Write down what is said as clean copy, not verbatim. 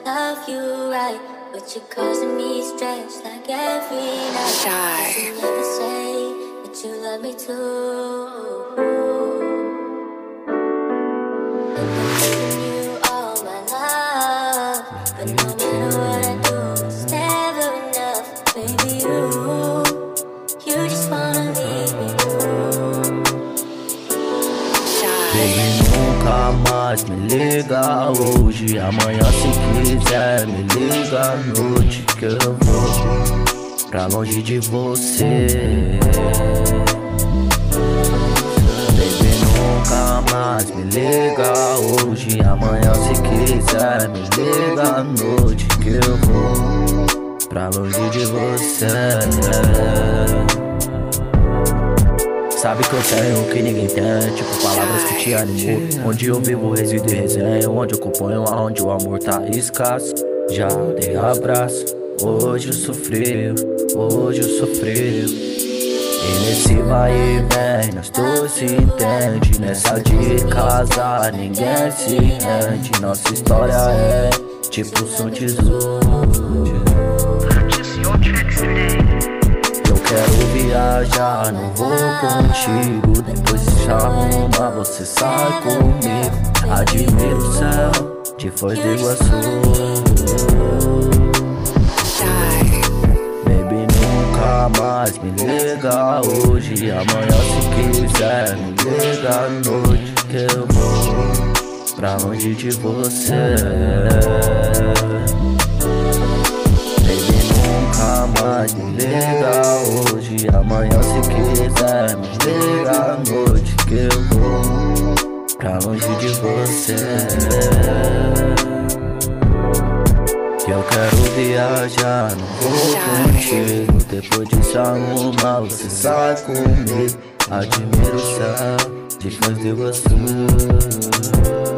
love you right, but you're causing me stress like every night. Shy. You never say that you love me too. And I'm giving you all my love, but no matter what I do, it's never enough. Baby, you just wanna leave me alone. Baby, nunca mais me liga hoje. Amanhã se quiser me liga à noite, que eu vou pra longe de você. Baby, nunca mais me liga hoje. Amanhã se quiser me liga à noite, que eu vou pra longe de você. Sabe que eu tenho o que ninguém tem, tipo palavras que te animam. Onde eu vivo, resido e resenho, onde eu componho, aonde o amor tá escasso. Já dei abraço, hoje eu sofri, hoje eu sofri. E nesse vai e vem, nós dois se entende. Nessa de casar, ninguém se rende. Nossa história é tipo som de quero viajar, não vou contigo. Depois se arruma, você sai comigo. Admiro o céu de Foz do Iguaçu. Baby, nunca mais me liga hoje. Amanhã se quiser me liga à noite, que eu vou pra longe de você. Nunca mais me liga hoje. Amanhã se quiser me liga à noite, que eu vou pra longe de você. Eu quero viajar, não vou contigo. Depois de se arrumar, você sai comigo. Admiro o céu de Foz do Iguaçu.